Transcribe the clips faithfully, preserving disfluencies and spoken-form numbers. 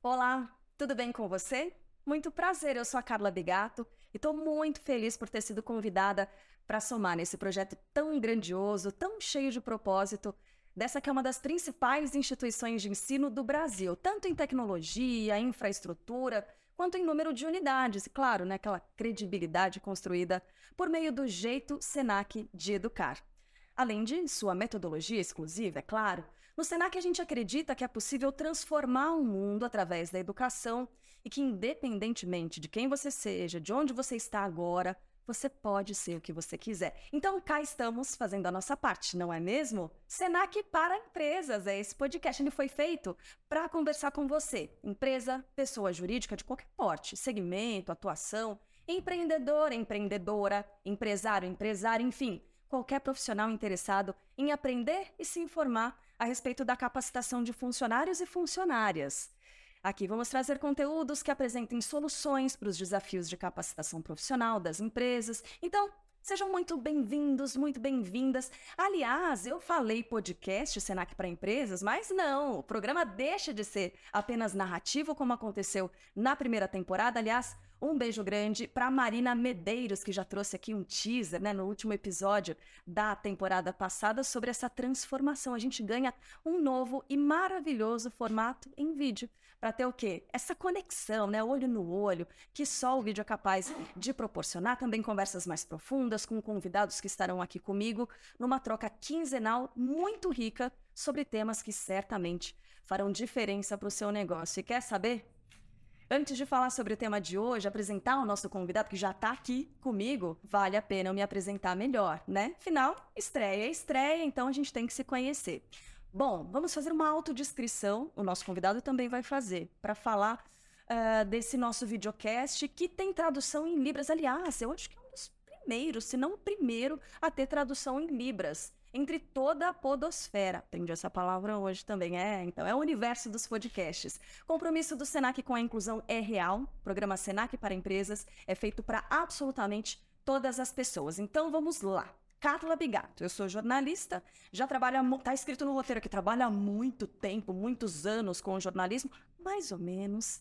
Olá, tudo bem com você? Muito prazer, eu sou a Carla Bigato e estou muito feliz por ter sido convidada para somar nesse projeto tão grandioso, tão cheio de propósito, dessa que é uma das principais instituições de ensino do Brasil, tanto em tecnologia, infraestrutura, quanto em número de unidades, e claro, né, aquela credibilidade construída por meio do jeito Senac de educar. Além de sua metodologia exclusiva, é claro, no Senac a gente acredita que é possível transformar o mundo através da educação e que, independentemente de quem você seja, de onde você está agora, você pode ser o que você quiser. Então, cá estamos fazendo a nossa parte, não é mesmo? Senac para empresas, é esse podcast. Ele foi feito para conversar com você, empresa, pessoa jurídica de qualquer porte, segmento, atuação, empreendedor, empreendedora, empresário, empresária, enfim, qualquer profissional interessado em aprender e se informar a respeito da capacitação de funcionários e funcionárias. Aqui vamos trazer conteúdos que apresentem soluções para os desafios de capacitação profissional das empresas. Então, sejam muito bem-vindos, muito bem-vindas. Aliás, eu falei podcast Senac para empresas, mas não, o programa deixa de ser apenas narrativo como aconteceu na primeira temporada. Aliás, um beijo grande para Marina Medeiros, que já trouxe aqui um teaser, né, no último episódio da temporada passada sobre essa transformação. A gente ganha um novo e maravilhoso formato em vídeo para ter o quê? Essa conexão, né, olho no olho, que só o vídeo é capaz de proporcionar. Também conversas mais profundas com convidados que estarão aqui comigo numa troca quinzenal muito rica sobre temas que certamente farão diferença para o seu negócio. E quer saber? Antes de falar sobre o tema de hoje, apresentar o nosso convidado que já está aqui comigo, vale a pena eu me apresentar melhor, né? Afinal, estreia é estreia, então a gente tem que se conhecer. Bom, vamos fazer uma autodescrição, o nosso convidado também vai fazer, para falar uh, desse nosso videocast que tem tradução em Libras. Aliás, eu acho que é um dos primeiros, se não o primeiro, a ter tradução em Libras. Entre toda a podosfera. Aprendi essa palavra hoje também. É, então, é o universo dos podcasts. Compromisso do Senac com a inclusão é real. O programa Senac para empresas é feito para absolutamente todas as pessoas. Então, vamos lá. Carla Bigato, eu sou jornalista, já trabalho, há, tá escrito no roteiro que trabalho há muito tempo, muitos anos com jornalismo, mais ou menos.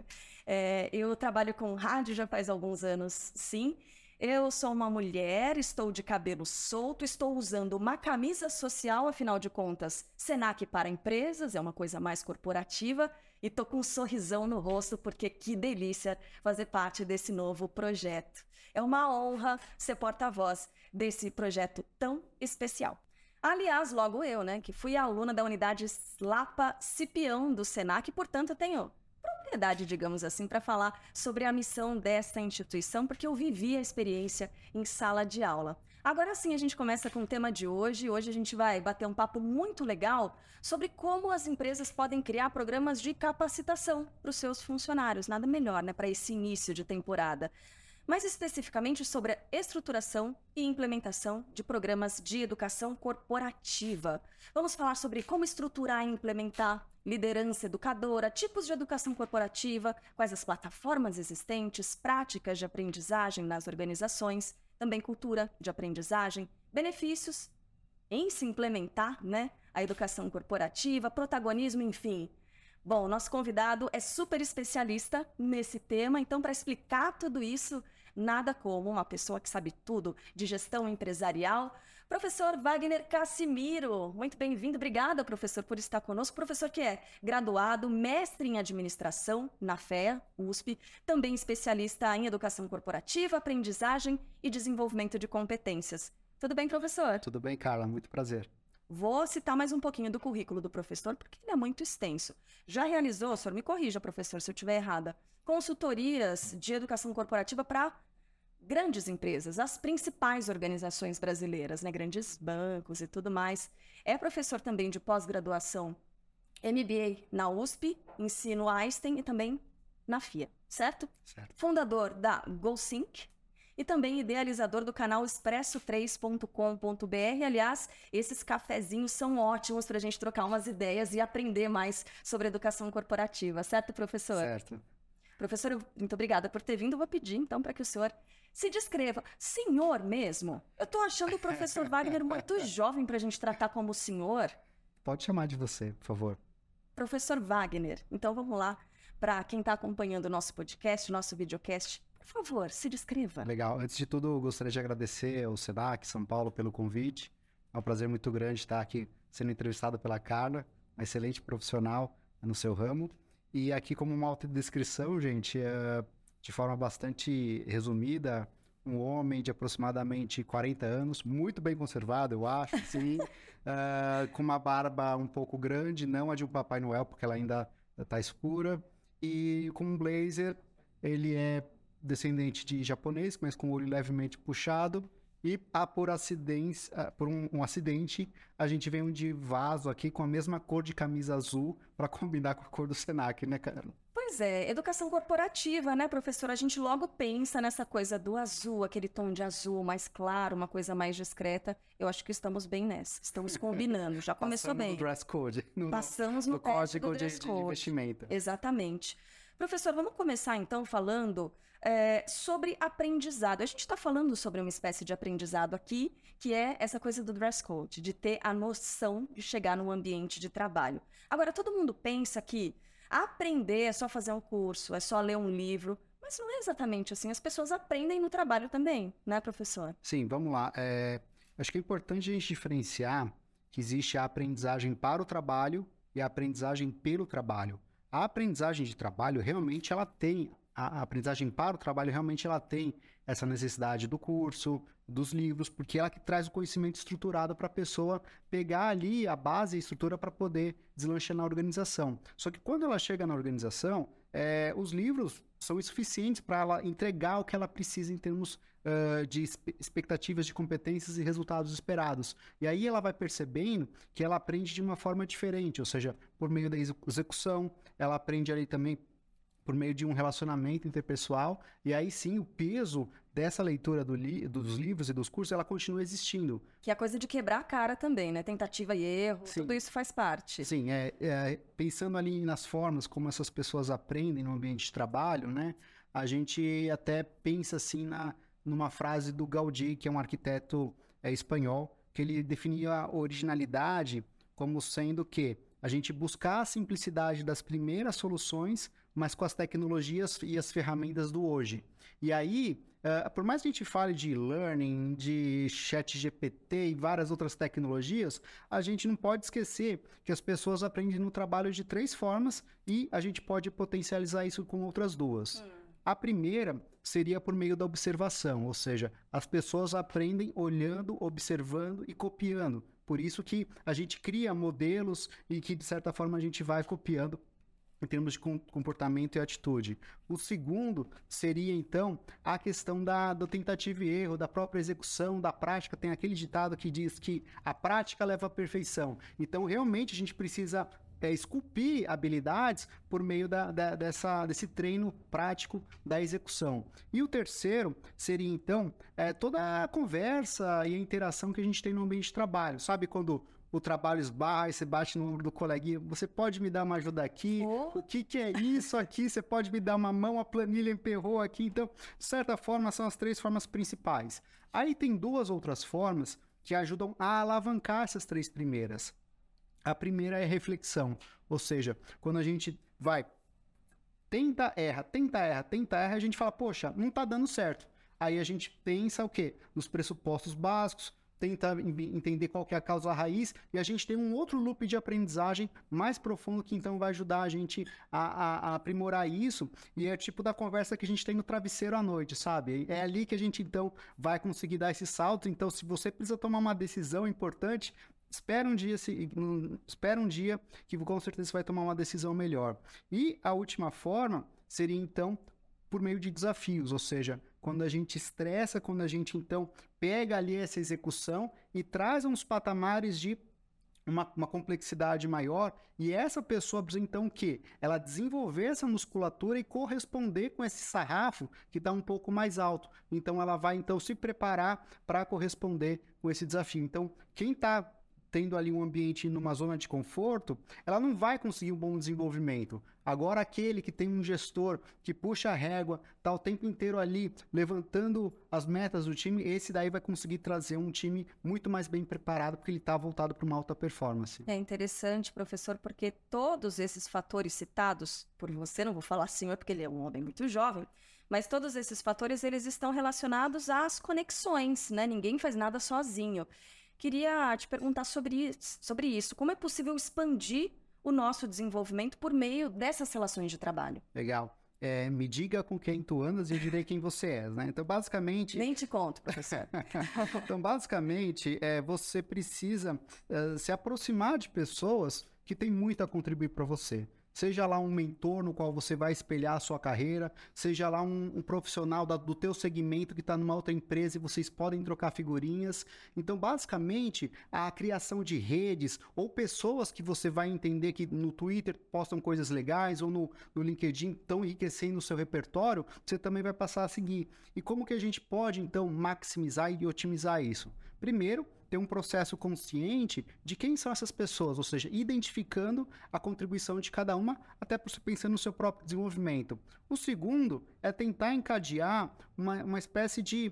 É, eu trabalho com rádio já faz alguns anos, sim. Eu sou uma mulher, estou de cabelo solto, estou usando uma camisa social, afinal de contas, Senac para empresas, é uma coisa mais corporativa, e estou com um sorrisão no rosto, porque que delícia fazer parte desse novo projeto. É uma honra ser porta-voz desse projeto tão especial. Aliás, logo eu, né, que fui aluna da unidade Lapa Cipião do Senac, portanto, eu tenho propriedade, digamos assim, para falar sobre a missão desta instituição, porque eu vivi a experiência em sala de aula. Agora sim, a gente começa com o tema de hoje. Hoje a gente vai bater um papo muito legal sobre como as empresas podem criar programas de capacitação para os seus funcionários. Nada melhor, né, para esse início de temporada. Mais especificamente sobre a estruturação e implementação de programas de educação corporativa. Vamos falar sobre como estruturar e implementar liderança educadora, tipos de educação corporativa, quais as plataformas existentes, práticas de aprendizagem nas organizações, também cultura de aprendizagem, benefícios em se implementar, né, a educação corporativa, protagonismo, enfim. Bom, nosso convidado é super especialista nesse tema, então para explicar tudo isso, nada como uma pessoa que sabe tudo de gestão empresarial, professor Wagner Cassimiro. Muito bem-vindo, obrigada, professor, por estar conosco. Professor que é graduado, mestre em administração na F E A, U S P, também especialista em educação corporativa, aprendizagem e desenvolvimento de competências. Tudo bem, professor? Tudo bem, Carla, muito prazer. Vou citar mais um pouquinho do currículo do professor, porque ele é muito extenso. Já realizou, o senhor me corrija, professor, se eu estiver errada, consultorias de educação corporativa para grandes empresas, as principais organizações brasileiras, né, grandes bancos e tudo mais. É professor também de pós-graduação M B A na U S P, ensino Einstein e também na F I A, certo? Certo. Fundador da GoSync, e também idealizador do canal expresso três ponto com ponto b r. Aliás, esses cafezinhos são ótimos para a gente trocar umas ideias e aprender mais sobre educação corporativa. Certo, professor? Certo. Professor, muito obrigada por ter vindo. Eu vou pedir, então, para que o senhor se descreva. Senhor mesmo? Eu estou achando o professor Wagner muito jovem para a gente tratar como senhor. Pode chamar de você, por favor. Professor Wagner. Então, vamos lá. para quem está acompanhando o nosso podcast, o nosso videocast. Por favor, se descreva. Legal. Antes de tudo, eu gostaria de agradecer ao Senac São Paulo pelo convite. É um prazer muito grande estar aqui sendo entrevistado pela Carla, uma excelente profissional no seu ramo. E aqui, como uma autodescrição, gente, é, de forma bastante resumida, um homem de aproximadamente quarenta anos, muito bem conservado, eu acho, sim, uh, com uma barba um pouco grande, não a de um Papai Noel, porque ela ainda está escura, e com um blazer. Ele é descendente de japonês, mas com o olho levemente puxado, e ah, por, acidente, ah, por um, um acidente, a gente vem um de vaso aqui com a mesma cor de camisa azul para combinar com a cor do Senac, né, Carla? Pois é, educação corporativa, né, professora? A gente logo pensa nessa coisa do azul, aquele tom de azul mais claro, uma coisa mais discreta. Eu acho que estamos bem nessa, estamos combinando, já começou Passamos bem. no dress code. No, Passamos no, no teste código do de, dress de code. investimento. Exatamente. Professor, vamos começar então falando é, sobre aprendizado. A gente está falando sobre uma espécie de aprendizado aqui, que é essa coisa do dress code, de ter a noção de chegar num ambiente de trabalho. Agora, todo mundo pensa que aprender é só fazer um curso, é só ler um livro, mas não é exatamente assim. As pessoas aprendem no trabalho também, né, professor? Sim, vamos lá. É, acho que é importante a gente diferenciar que existe a aprendizagem para o trabalho e a aprendizagem pelo trabalho. A aprendizagem de trabalho realmente ela tem, a aprendizagem para o trabalho realmente ela tem essa necessidade do curso, dos livros, porque ela que traz o conhecimento estruturado para a pessoa pegar ali a base e a estrutura para poder deslanchar na organização. Só que quando ela chega na organização, é, os livros são insuficientes para ela entregar o que ela precisa em termos uh, de expectativas de competências e resultados esperados. E aí ela vai percebendo que ela aprende de uma forma diferente, ou seja, por meio da execução, ela aprende ali também por meio de um relacionamento interpessoal, e aí sim o peso dessa leitura do li dos livros e dos cursos, ela continua existindo. Que é a coisa de quebrar a cara também, né? Tentativa e erro, Sim. Tudo isso faz parte. Sim, é, é, pensando ali nas formas como essas pessoas aprendem no ambiente de trabalho, né? A gente até pensa assim na, numa frase do Gaudí, que é um arquiteto é, espanhol, que ele definia a originalidade como sendo que a gente buscar a simplicidade das primeiras soluções, mas com as tecnologias e as ferramentas do hoje. E aí, uh, por mais que a gente fale de learning, de chat G P T e várias outras tecnologias, a gente não pode esquecer que as pessoas aprendem no trabalho de três formas e a gente pode potencializar isso com outras duas. Hum. A primeira seria por meio da observação, ou seja, as pessoas aprendem olhando, observando e copiando. Por isso que a gente cria modelos e que, de certa forma, a gente vai copiando em termos de comportamento e atitude. O segundo seria, então, a questão da, da tentativa e erro, da própria execução, da prática. Tem aquele ditado que diz que a prática leva à perfeição. Então, realmente, a gente precisa é, esculpir habilidades por meio da, da, dessa, desse treino prático da execução. E o terceiro seria, então, é, toda a conversa e a interação que a gente tem no ambiente de trabalho. Sabe quando o trabalho esbarra e você bate no ombro do coleguinha, você pode me dar uma ajuda aqui? Oh. O que, que é isso aqui? Você pode me dar uma mão? A planilha emperrou aqui. Então, de certa forma, são as três formas principais. Aí tem duas outras formas que ajudam a alavancar essas três primeiras. A primeira é reflexão, ou seja, quando a gente vai, tenta, erra, tenta, erra, tenta, erra, a gente fala, poxa, não está dando certo. Aí a gente pensa o quê? Nos pressupostos básicos, tenta entender qual que é a causa raiz, e a gente tem um outro loop de aprendizagem mais profundo que então vai ajudar a gente a, a, a aprimorar isso, e é tipo da conversa que a gente tem no travesseiro à noite, sabe? É ali que a gente então vai conseguir dar esse salto. Então, se você precisa tomar uma decisão importante, espera um dia, se, espera um dia que com certeza você vai tomar uma decisão melhor. E a última forma seria então por meio de desafios, ou seja, quando a gente estressa, quando a gente então pega ali essa execução e traz uns patamares de uma, uma complexidade maior, e essa pessoa precisa então o quê? Ela desenvolver essa musculatura e corresponder com esse sarrafo que está um pouco mais alto. Então ela vai então se preparar para corresponder com esse desafio. Então quem está tendo ali um ambiente numa zona de conforto, ela não vai conseguir um bom desenvolvimento. Agora, aquele que tem um gestor que puxa a régua, está o tempo inteiro ali levantando as metas do time, esse daí vai conseguir trazer um time muito mais bem preparado, porque ele está voltado para uma alta performance. É interessante, professor, porque todos esses fatores citados por você, não vou falar senhor porque ele é um homem muito jovem, mas todos esses fatores eles estão relacionados às conexões, né? Ninguém faz nada sozinho. Queria te perguntar sobre isso, sobre isso. Como é possível expandir o nosso desenvolvimento por meio dessas relações de trabalho? Legal. É, me diga com quem tu andas e eu direi quem você é, né? Então, basicamente... Nem te conto, professor. Então, basicamente, é, você precisa é, se aproximar de pessoas que têm muito a contribuir para você. Seja lá um mentor no qual você vai espelhar a sua carreira, seja lá um, um profissional da, do teu segmento que está numa outra empresa e vocês podem trocar figurinhas. Então, basicamente, a criação de redes ou pessoas que você vai entender que no Twitter postam coisas legais ou no, no LinkedIn estão enriquecendo o seu repertório, você também vai passar a seguir. E como que a gente pode, então, maximizar e otimizar isso? Primeiro, ter um processo consciente de quem são essas pessoas, ou seja, identificando a contribuição de cada uma, até por você pensando no seu próprio desenvolvimento. O segundo é tentar encadear uma, uma espécie de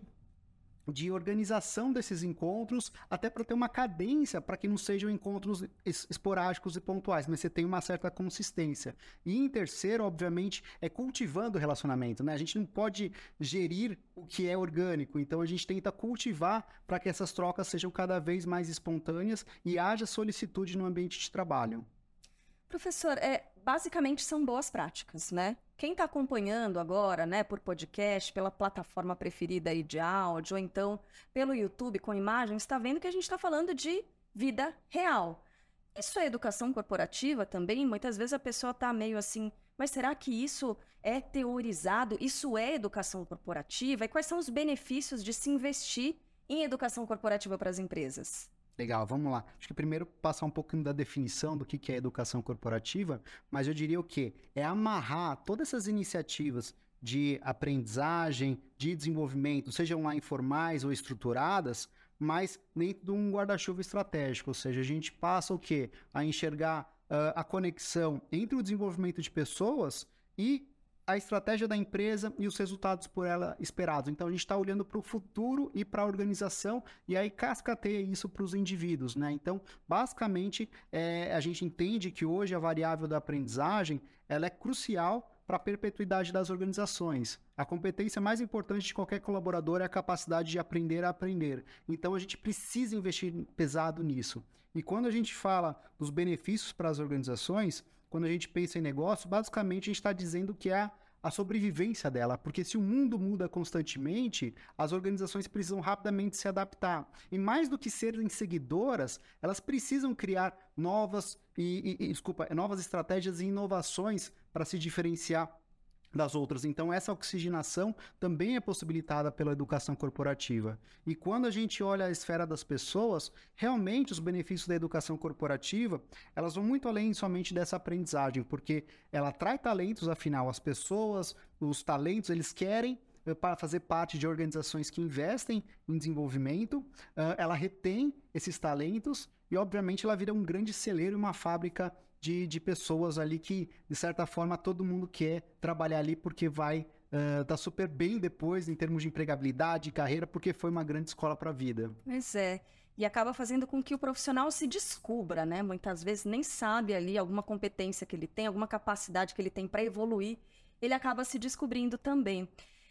de organização desses encontros, até para ter uma cadência, para que não sejam encontros es- esporádicos e pontuais, mas você tem uma certa consistência. E em terceiro, obviamente, é cultivando o relacionamento, né? A gente não pode gerir o que é orgânico, então a gente tenta cultivar para que essas trocas sejam cada vez mais espontâneas e haja solicitude no ambiente de trabalho. Professor, é, basicamente são boas práticas, né? Quem está acompanhando agora, né, por podcast, pela plataforma preferida aí de áudio, ou então pelo YouTube com imagens, está vendo que a gente está falando de vida real. Isso é educação corporativa também? Muitas vezes a pessoa está meio assim, mas será que isso é teorizado? Isso é educação corporativa? E quais são os benefícios de se investir em educação corporativa para as empresas? Legal, vamos lá. Acho que primeiro passar um pouquinho da definição do que é educação corporativa, mas eu diria o quê? É amarrar todas essas iniciativas de aprendizagem, de desenvolvimento, sejam lá informais ou estruturadas, mas dentro de um guarda-chuva estratégico, ou seja, a gente passa o quê? A enxergar uh, a conexão entre o desenvolvimento de pessoas e a estratégia da empresa e os resultados por ela esperados. Então, a gente está olhando para o futuro e para a organização e aí cascateia isso para os indivíduos, né? Então, basicamente, é, a gente entende que hoje a variável da aprendizagem ela é crucial para a perpetuidade das organizações. A competência mais importante de qualquer colaborador é a capacidade de aprender a aprender. Então, a gente precisa investir pesado nisso. E quando a gente fala dos benefícios para as organizações, quando a gente pensa em negócio, basicamente a gente está dizendo que é a sobrevivência dela, porque se o mundo muda constantemente, as organizações precisam rapidamente se adaptar. E mais do que serem seguidoras, elas precisam criar novas, e, e, desculpa, novas estratégias e inovações para se diferenciar das outras. Então, essa oxigenação também é possibilitada pela educação corporativa. E quando a gente olha a esfera das pessoas, realmente os benefícios da educação corporativa, elas vão muito além somente dessa aprendizagem, porque ela atrai talentos, afinal, as pessoas, os talentos, eles querem para fazer parte de organizações que investem em desenvolvimento, ela retém esses talentos e, obviamente, ela vira um grande celeiro e uma fábrica De, de pessoas ali que, de certa forma, todo mundo quer trabalhar ali porque vai estar uh, tá super bem depois em termos de empregabilidade e carreira, porque foi uma grande escola para a vida. Pois é, e acaba fazendo com que o profissional se descubra, né? Muitas vezes nem sabe ali alguma competência que ele tem, alguma capacidade que ele tem para evoluir, ele acaba se descobrindo também.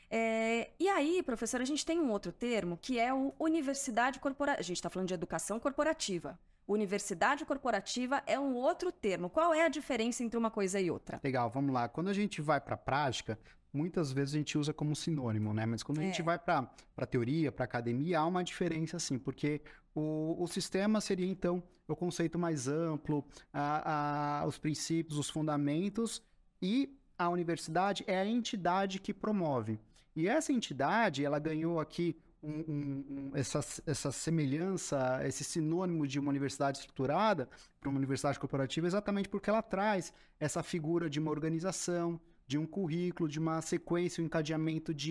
É, e aí, professora, a gente tem um outro termo que é o universidade corporativa. A gente está falando de educação corporativa. Universidade corporativa é um outro termo. Qual é a diferença entre uma coisa e outra? Legal, vamos lá. Quando a gente vai para a prática, muitas vezes a gente usa como sinônimo, né? Mas quando a é. gente vai para a teoria, para a academia, há uma diferença, sim, porque o, o sistema seria, então, o conceito mais amplo, a, a, os princípios, os fundamentos, e a universidade é a entidade que promove. E essa entidade, ela ganhou aqui Um, um, um, essa, essa semelhança, esse sinônimo de uma universidade estruturada para uma universidade corporativa, exatamente porque ela traz essa figura de uma organização, de um currículo, de uma sequência, um encadeamento de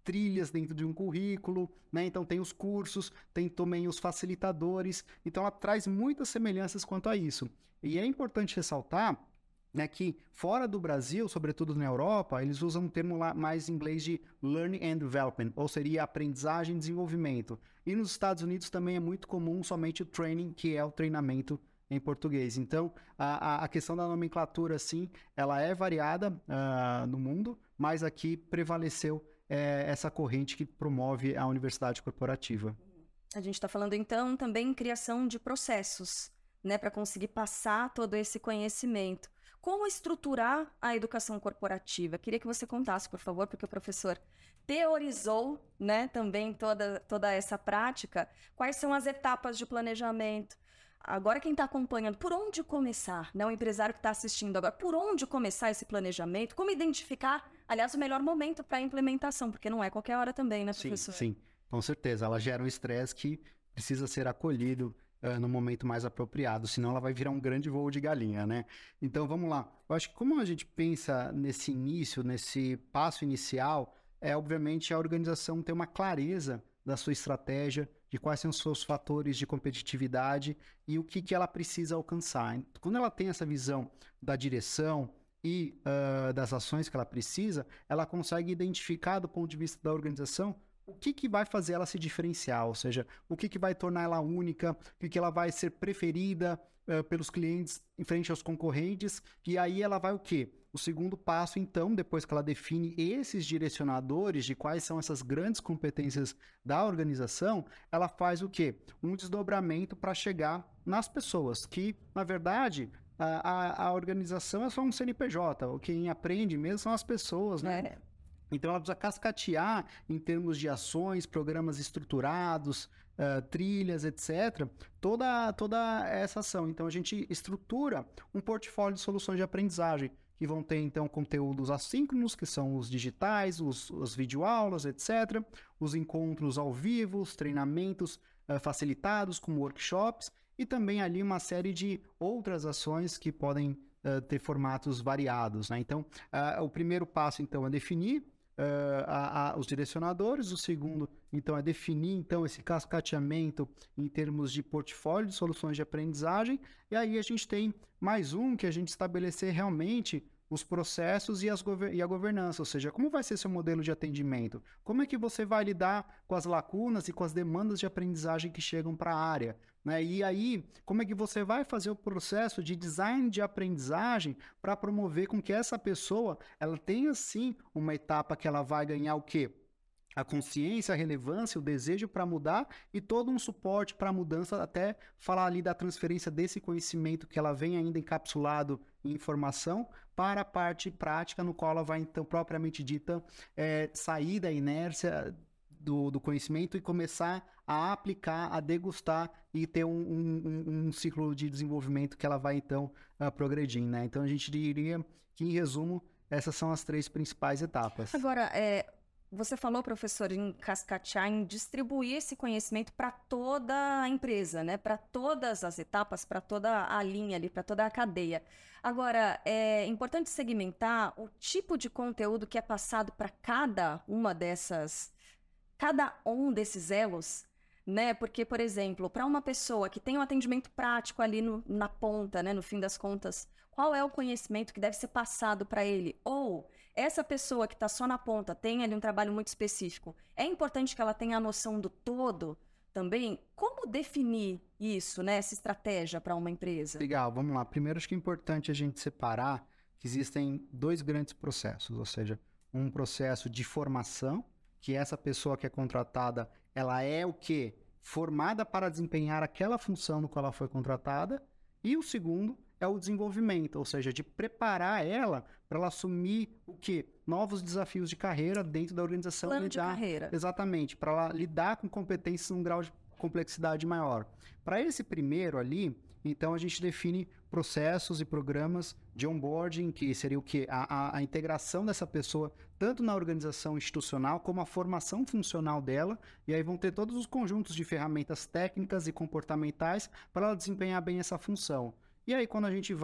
trilhas dentro de um currículo, né? Então tem os cursos, tem também os facilitadores, então ela traz muitas semelhanças quanto a isso. E é importante ressaltar, né, que fora do Brasil, sobretudo na Europa, eles usam um termo lá mais em inglês de Learning and Development, ou seria aprendizagem e desenvolvimento. E nos Estados Unidos também é muito comum somente o training, que é o treinamento em português. Então, a, a questão da nomenclatura, sim, ela é variada uh, no mundo, mas aqui prevaleceu é, essa corrente que promove a universidade corporativa. A gente está falando, então, também em criação de processos, né, para conseguir passar todo esse conhecimento. Como estruturar a educação corporativa? Queria que você contasse, por favor, porque o professor teorizou, né, também toda, toda essa prática. Quais são as etapas de planejamento? Agora, quem está acompanhando, por onde começar? Né? O empresário que está assistindo agora, por onde começar esse planejamento? Como identificar, aliás, o melhor momento para a implementação? Porque não é qualquer hora também, né, professor? Sim, sim, com certeza. Ela gera um estresse que precisa ser acolhido uh, no momento mais apropriado, senão ela vai virar um grande voo de galinha, né? Então, vamos lá. Eu acho que como a gente pensa nesse início, nesse passo inicial, é, obviamente, a organização ter uma clareza da sua estratégia, de quais são os seus fatores de competitividade e o que, que ela precisa alcançar. Quando ela tem essa visão da direção e uh, das ações que ela precisa, ela consegue identificar do ponto de vista da organização o que, que vai fazer ela se diferenciar, ou seja, o que, que vai tornar ela única, o que, que ela vai ser preferida uh, pelos clientes em frente aos concorrentes, e aí ela vai o quê? O segundo passo, então, depois que ela define esses direcionadores de quais são essas grandes competências da organização, ela faz o quê? Um desdobramento para chegar nas pessoas, que, na verdade, a, a, a organização é só um C N P J, o quem aprende mesmo são as pessoas, né? É. Então, ela precisa cascatear em termos de ações, programas estruturados, uh, trilhas, etcétera, toda, toda essa ação. Então, a gente estrutura um portfólio de soluções de aprendizagem, que vão ter, então, conteúdos assíncronos, que são os digitais, os, os videoaulas, etcétera, os encontros ao vivo, os treinamentos uh, facilitados, como workshops, e também ali uma série de outras ações que podem uh, ter formatos variados, né? Então, uh, o primeiro passo, então, é definir Uh, a, a, os direcionadores, o segundo, então, é definir, então, esse cascateamento em termos de portfólio de soluções de aprendizagem, e aí a gente tem mais um que a gente estabelecer realmente os processos e, as e a governança, ou seja, como vai ser seu modelo de atendimento? Como é que você vai lidar com as lacunas e com as demandas de aprendizagem que chegam para a área? Né? E aí, como é que você vai fazer o processo de design de aprendizagem para promover com que essa pessoa ela tenha, sim, uma etapa que ela vai ganhar o quê? A consciência, a relevância, o desejo para mudar e todo um suporte para a mudança, até falar ali da transferência desse conhecimento que ela vem ainda encapsulado em informação para a parte prática, no qual ela vai, então, propriamente dita, é, sair da inércia do, do conhecimento e começar a aplicar, a degustar e ter um, um, um ciclo de desenvolvimento que ela vai, então, uh, progredir, né? Então, a gente diria que, em resumo, essas são as três principais etapas. Agora, é... Você falou, professor, em cascatear, em distribuir esse conhecimento para toda a empresa, né? Para todas as etapas, para toda a linha ali, para toda a cadeia. Agora, é importante segmentar o tipo de conteúdo que é passado para cada uma dessas, cada um desses elos, né? Porque, por exemplo, para uma pessoa que tem um atendimento prático ali no, na ponta, né? No fim das contas, qual é o conhecimento que deve ser passado para ele? Ou essa pessoa que está só na ponta tem ali um trabalho muito específico. É importante que ela tenha a noção do todo também. Como definir isso, né? Essa estratégia para uma empresa? Legal, vamos lá. Primeiro, acho que é importante a gente separar que existem dois grandes processos, ou seja, um processo de formação, que essa pessoa que é contratada, ela é o quê? Formada para desempenhar aquela função no qual ela foi contratada. E o segundo é o desenvolvimento, ou seja, de preparar ela para ela assumir o quê? Novos desafios de carreira dentro da organização. Plano de carreira. Exatamente, para ela lidar com competências num grau de complexidade maior. Para esse primeiro ali, então a gente define processos e programas de onboarding, que seria o quê? A, a, a integração dessa pessoa tanto na organização institucional como a formação funcional dela, e aí vão ter todos os conjuntos de ferramentas técnicas e comportamentais para ela desempenhar bem essa função. E aí, quando a gente vai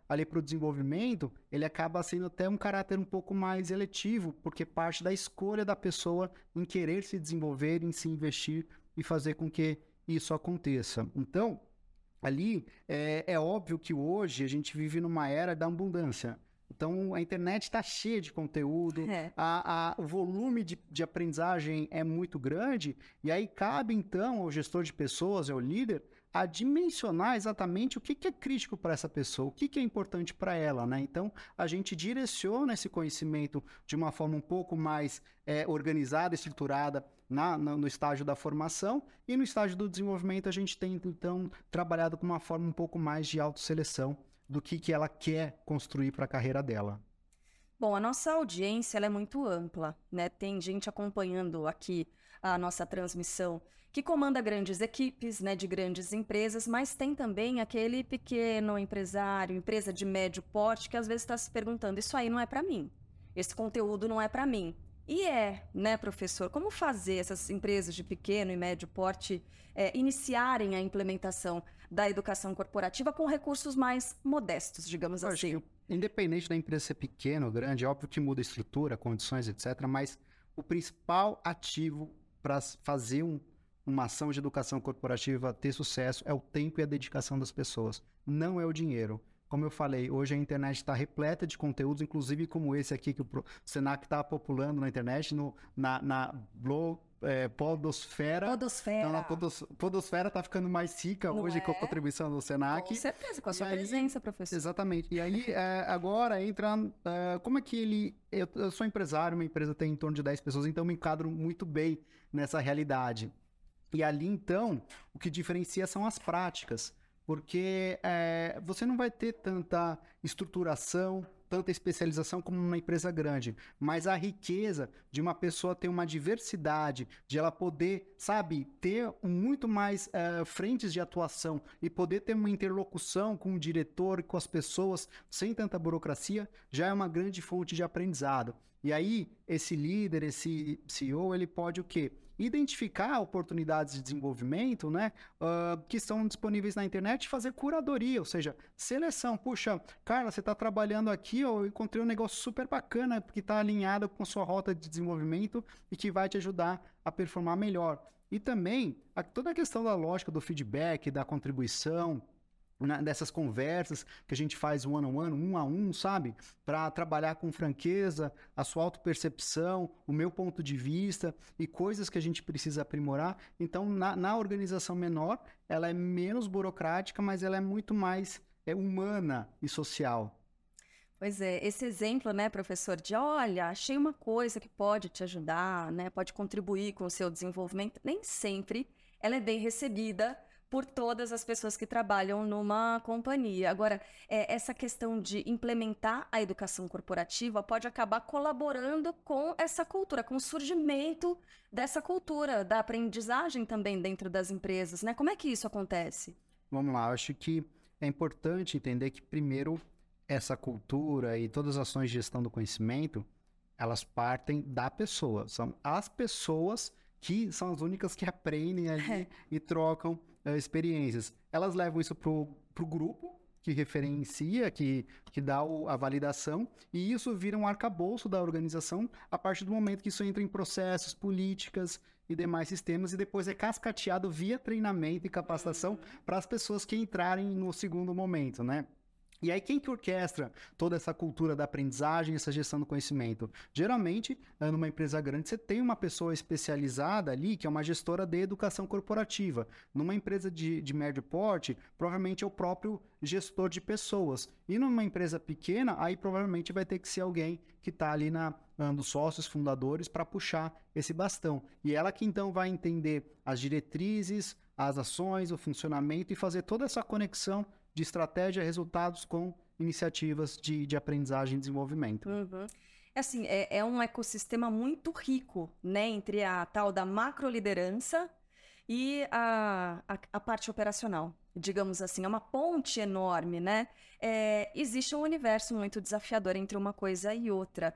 ali para o desenvolvimento, ele acaba sendo até um caráter um pouco mais eletivo, porque parte da escolha da pessoa em querer se desenvolver, em se investir e fazer com que isso aconteça. Então, ali é, é óbvio que hoje a gente vive numa era da abundância. Então, a internet está cheia de conteúdo, É. a, a, o volume de, de aprendizagem é muito grande, e aí cabe, então, ao gestor de pessoas, ao líder, a dimensionar exatamente o que, que é crítico para essa pessoa, o que, que é importante para ela, né? Então, a gente direciona esse conhecimento de uma forma um pouco mais é, organizada, estruturada na, na, no estágio da formação, e no estágio do desenvolvimento a gente tem, então, trabalhado com uma forma um pouco mais de autosseleção do que, que ela quer construir para a carreira dela. Bom, a nossa audiência ela é muito ampla, né? Tem gente acompanhando aqui a nossa transmissão que comanda grandes equipes, né, de grandes empresas, mas tem também aquele pequeno empresário, empresa de médio porte, que às vezes está se perguntando, isso aí não é para mim, esse conteúdo não é para mim. E é, né, professor, como fazer essas empresas de pequeno e médio porte é, iniciarem a implementação da educação corporativa com recursos mais modestos, digamos Eu assim? acho que, independente da empresa ser pequena ou grande, é óbvio que muda a estrutura, condições, etcétera, mas o principal ativo para fazer um, uma ação de educação corporativa ter sucesso é o tempo e a dedicação das pessoas, não é o dinheiro. Como eu falei, hoje a internet está repleta de conteúdos, inclusive como esse aqui que o Senac está populando na internet, no, na, na blog, é, podosfera. Podosfera. Então, a podos, podosfera está ficando mais rica Não hoje é? com a contribuição do Senac. Com certeza, com a sua E aí, presença, professor. Exatamente. E aí, é, agora entra... É, como é que ele... Eu, eu sou empresário, uma empresa tem em torno de dez pessoas, então eu me enquadro muito bem nessa realidade. E ali, então, o que diferencia são as práticas. Porque é, você não vai ter tanta estruturação, tanta especialização como numa empresa grande, mas a riqueza de uma pessoa ter uma diversidade, de ela poder, sabe, ter muito mais uh, frentes de atuação e poder ter uma interlocução com o diretor e com as pessoas sem tanta burocracia, já é uma grande fonte de aprendizado. E aí, esse líder, esse C E O, ele pode o quê? Identificar oportunidades de desenvolvimento, né, uh, que estão disponíveis na internet e fazer curadoria, ou seja, seleção. Puxa, Carla, você está trabalhando aqui, ó, eu encontrei um negócio super bacana que está alinhado com a sua rota de desenvolvimento e que vai te ajudar a performar melhor. E também a, toda a questão da lógica do feedback, da contribuição, né, dessas conversas que a gente faz one on one, um a um, sabe? Para trabalhar com franqueza, a sua autopercepção, o meu ponto de vista e coisas que a gente precisa aprimorar. Então, na, na organização menor, ela é menos burocrática, mas ela é muito mais é, humana e social. Pois é, esse exemplo, né, professor, de olha, achei uma coisa que pode te ajudar, né, pode contribuir com o seu desenvolvimento, nem sempre ela é bem recebida por todas as pessoas que trabalham numa companhia. Agora, é, essa questão de implementar a educação corporativa pode acabar colaborando com essa cultura, com o surgimento dessa cultura, da aprendizagem também dentro das empresas, né? Como é que isso acontece? Vamos lá, eu acho que é importante entender que, primeiro, essa cultura e todas as ações de gestão do conhecimento, elas partem da pessoa. São as pessoas que são as únicas que aprendem ali e trocam uh, experiências. Elas levam isso para o grupo, que referencia, que, que dá o, a validação, e isso vira um arcabouço da organização a partir do momento que isso entra em processos, políticas e demais sistemas, e depois é cascateado via treinamento e capacitação para as pessoas que entrarem no segundo momento, né? E aí, quem que orquestra toda essa cultura da aprendizagem, essa gestão do conhecimento? Geralmente, numa empresa grande, você tem uma pessoa especializada ali, que é uma gestora de educação corporativa. Numa empresa de, de médio porte, provavelmente é o próprio gestor de pessoas. E numa empresa pequena, aí provavelmente vai ter que ser alguém que está ali na, dos sócios fundadores para puxar esse bastão. E ela que então vai entender as diretrizes, as ações, o funcionamento e fazer toda essa conexão de estratégia, resultados com iniciativas de, de aprendizagem e desenvolvimento. Uhum. Assim, é, é um ecossistema muito rico, né, entre a tal da macroliderança e a, a, a parte operacional, digamos assim, é uma ponte enorme, né? É, existe um universo muito desafiador entre uma coisa e outra.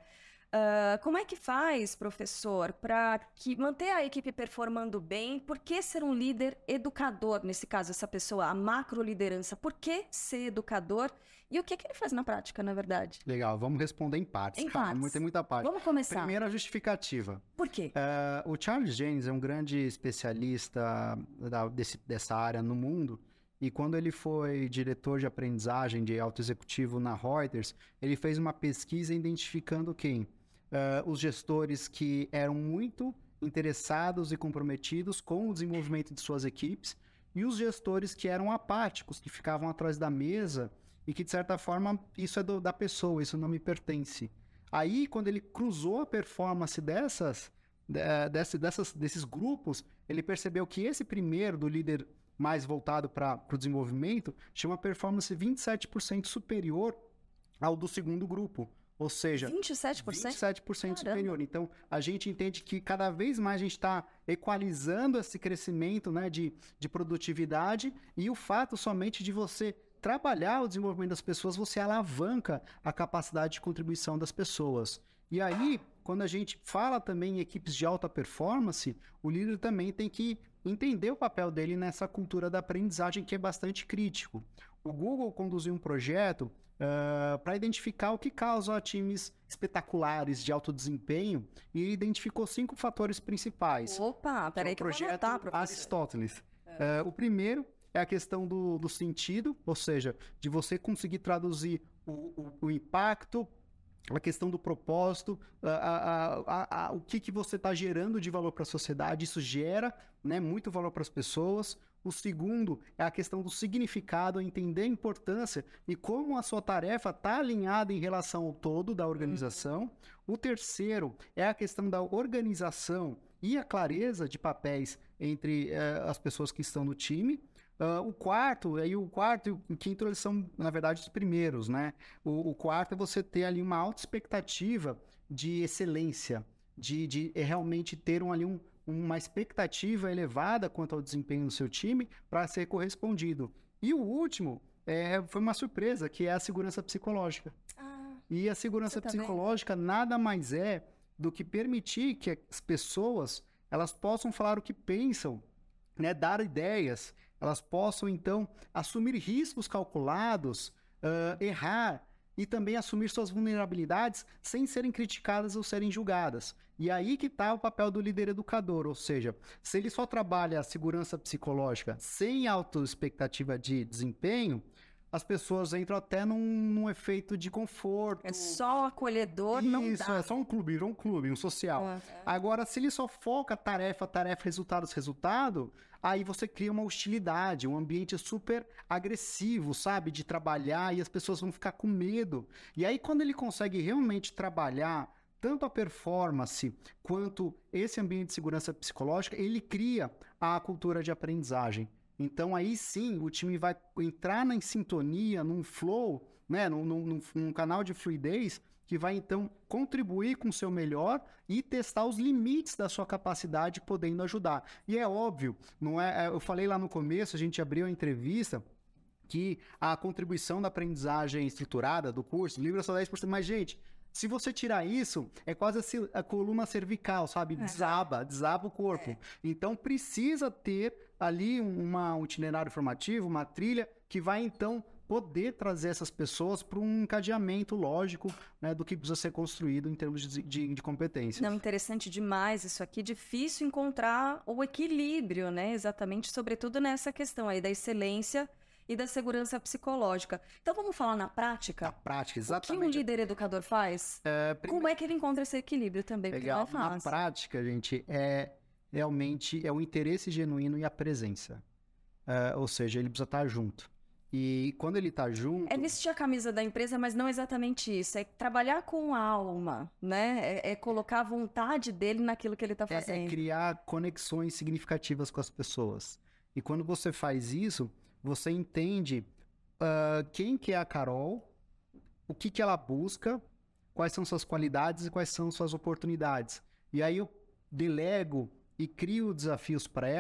Uh, como é que faz, professor, para que manter a equipe performando bem? Por que ser um líder educador, nesse caso, essa pessoa, a macro-liderança? Por que ser educador? E o que, que ele faz na prática, na verdade? Legal, vamos responder em partes. Em Calma, partes. Tem muita parte. Vamos começar. Primeiro, a justificativa. Por quê? Uh, o Charles Jaynes é um grande especialista da, desse, dessa área no mundo. E quando ele foi diretor de aprendizagem de alto executivo na Reuters, ele fez uma pesquisa identificando quem? Uh, os gestores que eram muito interessados e comprometidos com o desenvolvimento de suas equipes e os gestores que eram apáticos, que ficavam atrás da mesa e que, de certa forma, isso é do, da pessoa, isso não me pertence. Aí, quando ele cruzou a performance dessas, desse, dessas, desses grupos, ele percebeu que esse primeiro, do líder mais voltado para o desenvolvimento, tinha uma performance vinte e sete por cento superior ao do segundo grupo. Ou seja, vinte e sete por cento? vinte e sete por cento Caramba. superior. Então, a gente entende que cada vez mais a gente está equalizando esse crescimento, né, de, de produtividade, e o fato somente de você trabalhar o desenvolvimento das pessoas, você alavanca a capacidade de contribuição das pessoas. E aí, quando a gente fala também em equipes de alta performance, o líder também tem que entender o papel dele nessa cultura da aprendizagem, que é bastante crítico. O Google conduziu um projeto uh, para identificar o que causa times espetaculares de alto desempenho e ele identificou cinco fatores principais. Opa, peraí que eu vou anotar, professor. Aristóteles. É. Uh, o primeiro é a questão do, do sentido, ou seja, de você conseguir traduzir o, o, o impacto, a questão do propósito, a, a, a, a, o que, que você está gerando de valor para a sociedade, isso gera, né, muito valor para as pessoas. O segundo é a questão do significado, entender a importância e como a sua tarefa está alinhada em relação ao todo da organização. O terceiro é a questão da organização e a clareza de papéis entre eh, as pessoas que estão no time. Uh, o quarto, aí o quarto e o quinto, eles são, na verdade, os primeiros, né? O, o quarto é você ter ali uma alta expectativa de excelência, de, de realmente ter um, ali um, uma expectativa elevada quanto ao desempenho do seu time para ser correspondido. E o último é, foi uma surpresa, que é a segurança psicológica. Ah, e a segurança tá psicológica bem? Nada mais é do que permitir que as pessoas elas possam falar o que pensam, né? Dar ideias, elas possam, então, assumir riscos calculados, uh, errar e também assumir suas vulnerabilidades sem serem criticadas ou serem julgadas. E aí que está o papel do líder educador, ou seja, se ele só trabalha a segurança psicológica sem autoexpectativa de desempenho, as pessoas entram até num, num efeito de conforto. É só acolhedor, Isso, não dá. Isso, é só um clube, um clube, um social. Ah, é. Agora, se ele só foca tarefa, tarefa, resultados, resultado, aí você cria uma hostilidade, um ambiente super agressivo, sabe? De trabalhar e as pessoas vão ficar com medo. E aí, quando ele consegue realmente trabalhar tanto a performance quanto esse ambiente de segurança psicológica, ele cria a cultura de aprendizagem. Então, aí sim, o time vai entrar na, em sintonia, num flow, né, num, num, num canal de fluidez, que vai, então, contribuir com o seu melhor e testar os limites da sua capacidade, podendo ajudar. E é óbvio, não é, eu falei lá no começo, a gente abriu a entrevista, que a contribuição da aprendizagem estruturada do curso, livre é só dez por cento, mas, gente, se você tirar isso, é quase a coluna cervical, sabe? Desaba, desaba o corpo. É. Então, precisa ter ali uma, um itinerário formativo, uma trilha, que vai, então, poder trazer essas pessoas para um encadeamento lógico, né, do que precisa ser construído em termos de, de, de competências. Não, interessante demais isso aqui. Difícil encontrar o equilíbrio, né? Exatamente, sobretudo nessa questão aí da excelência e da segurança psicológica. Então, vamos falar na prática? Na prática, exatamente. O que um líder educador faz? É, prime... Como é que ele encontra esse equilíbrio também? Legal. Porque não é fácil. Na prática, gente, é realmente é o interesse genuíno e a presença. É, ou seja, ele precisa estar junto. E quando ele está junto... É vestir a camisa da empresa, mas não exatamente isso. É trabalhar com a alma, né? É, é colocar a vontade dele naquilo que ele está fazendo. É, é criar conexões significativas com as pessoas. E quando você faz isso, você entende uh, quem que é a Carol, o que, que ela busca, quais são suas qualidades e quais são suas oportunidades. E aí eu delego e crio desafios para ela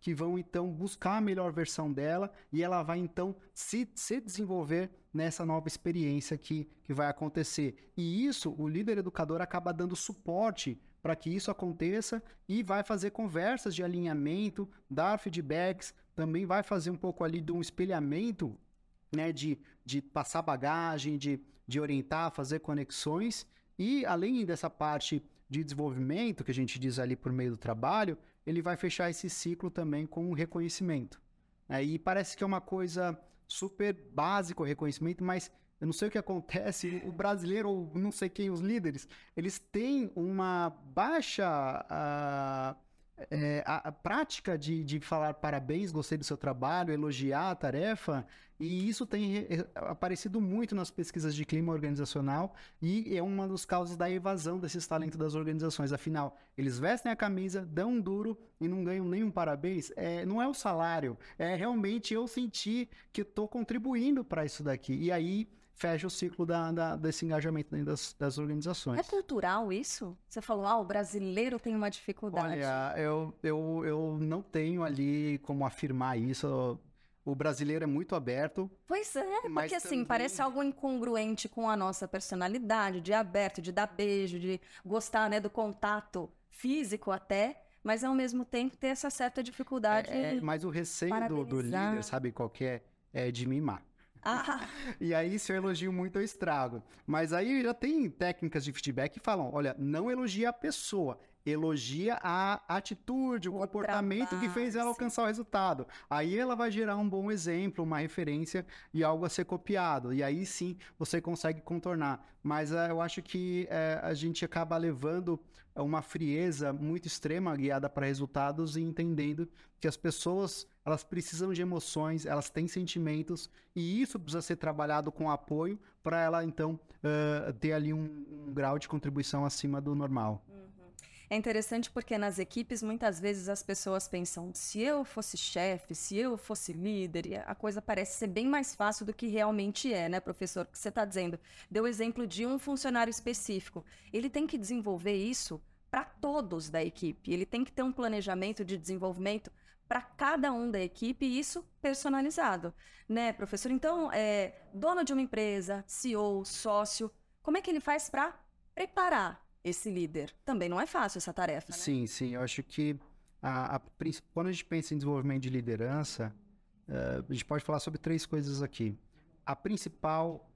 que vão, então, buscar a melhor versão dela e ela vai, então, se, se desenvolver nessa nova experiência que, que vai acontecer. E isso, o líder educador acaba dando suporte para que isso aconteça e vai fazer conversas de alinhamento, dar feedbacks, também vai fazer um pouco ali de um espelhamento, né, de, de passar bagagem, de, de orientar, fazer conexões. E, além dessa parte de desenvolvimento, que a gente diz ali por meio do trabalho, ele vai fechar esse ciclo também com um reconhecimento. É, e parece que é uma coisa super básica o reconhecimento, mas eu não sei o que acontece, o brasileiro, ou não sei quem, os líderes, eles têm uma baixa uh, é, a, a prática de, de falar parabéns, gostei do seu trabalho, elogiar a tarefa, e isso tem aparecido muito nas pesquisas de clima organizacional e é uma das causas da evasão desses talentos das organizações. Afinal, eles vestem a camisa, dão um duro e não ganham nenhum parabéns. É, não é o salário, é realmente eu sentir que estou contribuindo para isso daqui. E aí fecha o ciclo da, da, desse engajamento dentro das, das organizações. É cultural isso? Você falou, ah, o brasileiro tem uma dificuldade. Olha, eu, eu, eu não tenho ali como afirmar isso. O brasileiro é muito aberto. Pois é, porque mas assim, também... parece algo incongruente com a nossa personalidade, de aberto, de dar beijo, de gostar, né, do contato físico até, mas ao mesmo tempo ter essa certa dificuldade. É, é, mas o receio do, do líder, sabe qual que é? É de mimar. Ah. E aí, se eu elogio muito, eu estrago. Mas aí já tem técnicas de feedback que falam, olha, não elogia a pessoa, elogia a atitude, o, o comportamento trabalho, que fez ela alcançar o resultado. Aí ela vai gerar um bom exemplo, uma referência e algo a ser copiado. E aí sim, você consegue contornar. Mas uh, eu acho que uh, a gente acaba levando uma frieza muito extrema guiada para resultados e entendendo que as pessoas, elas precisam de emoções, elas têm sentimentos e isso precisa ser trabalhado com apoio para ela, então, uh, ter ali um, um grau de contribuição acima do normal. Uhum. É interessante porque nas equipes, muitas vezes as pessoas pensam, se eu fosse chefe, se eu fosse líder, a coisa parece ser bem mais fácil do que realmente é, né, professor? O que você está dizendo? Deu o exemplo de um funcionário específico. Ele tem que desenvolver isso para todos da equipe. Ele tem que ter um planejamento de desenvolvimento para cada um da equipe e isso personalizado, né, professor? Então, é, dono de uma empresa, C E O, sócio, como é que ele faz para preparar esse líder? Também não é fácil essa tarefa, né? Sim, sim. Eu acho que a, a, quando a gente pensa em desenvolvimento de liderança, uh, a gente pode falar sobre três coisas aqui. A principal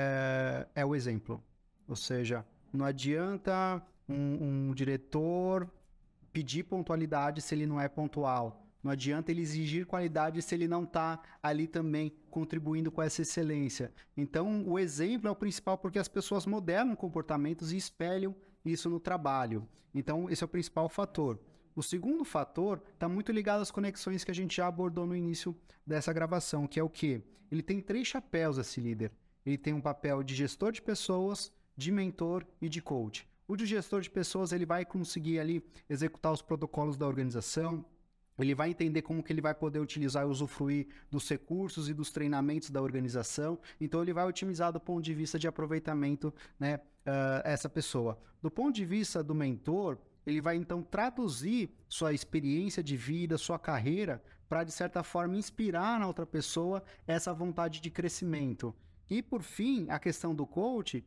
é, é o exemplo. Ou seja, não adianta um, um diretor pedir pontualidade se ele não é pontual. Não adianta ele exigir qualidade se ele não está ali também contribuindo com essa excelência. Então, o exemplo é o principal porque as pessoas modelam comportamentos e espelham isso no trabalho. Então, esse é o principal fator. O segundo fator está muito ligado às conexões que a gente já abordou no início dessa gravação, que é o quê? Ele tem três chapéus, esse líder. Ele tem um papel de gestor de pessoas, de mentor e de coach. O de gestor de pessoas, ele vai conseguir ali executar os protocolos da organização, ele vai entender como que ele vai poder utilizar e usufruir dos recursos e dos treinamentos da organização. Então, ele vai otimizar do ponto de vista de aproveitamento, né, uh, essa pessoa. Do ponto de vista do mentor, ele vai, então, traduzir sua experiência de vida, sua carreira, para, de certa forma, inspirar na outra pessoa essa vontade de crescimento. E, por fim, a questão do coach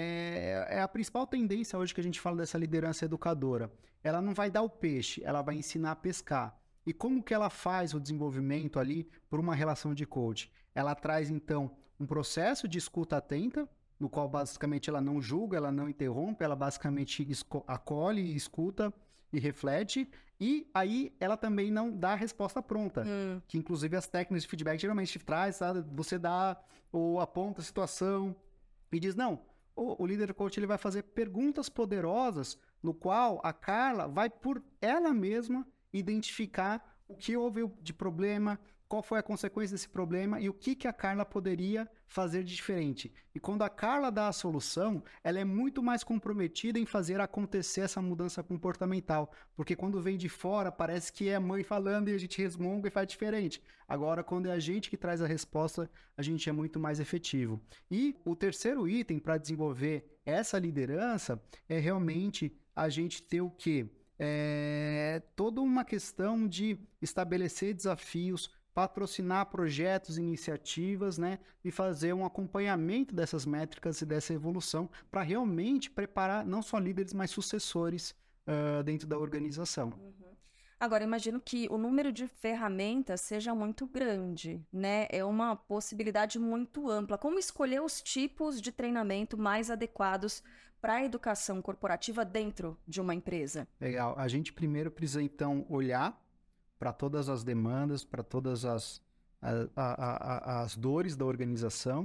é, é a principal tendência hoje que a gente fala dessa liderança educadora. Ela não vai dar o peixe, ela vai ensinar a pescar. E como que ela faz o desenvolvimento ali por uma relação de coach? Ela traz, então, um processo de escuta atenta, no qual, basicamente, ela não julga, ela não interrompe, ela basicamente acolhe, escuta e reflete. E aí, ela também não dá a resposta pronta. Hum. Que, inclusive, as técnicas de feedback geralmente traz, sabe? Você dá ou aponta a situação e diz, não, o, o líder coach ele vai fazer perguntas poderosas no qual a Carla vai, por ela mesma, identificar o que houve de problema, qual foi a consequência desse problema e o que, que a Carla poderia fazer de diferente. E quando a Carla dá a solução, ela é muito mais comprometida em fazer acontecer essa mudança comportamental, porque quando vem de fora, parece que é a mãe falando e a gente resmunga e faz diferente. Agora, quando é a gente que traz a resposta, a gente é muito mais efetivo. E o terceiro item para desenvolver essa liderança é realmente a gente ter o quê? é toda uma questão de estabelecer desafios, patrocinar projetos, iniciativas, né, e fazer um acompanhamento dessas métricas e dessa evolução para realmente preparar não só líderes, mas sucessores uh, dentro da organização. Uhum. Agora, imagino que o número de ferramentas seja muito grande, né? É uma possibilidade muito ampla. Como escolher os tipos de treinamento mais adequados para a educação corporativa dentro de uma empresa? Legal. A gente primeiro precisa, então, olhar para todas as demandas, para todas as, a, a, a, as dores da organização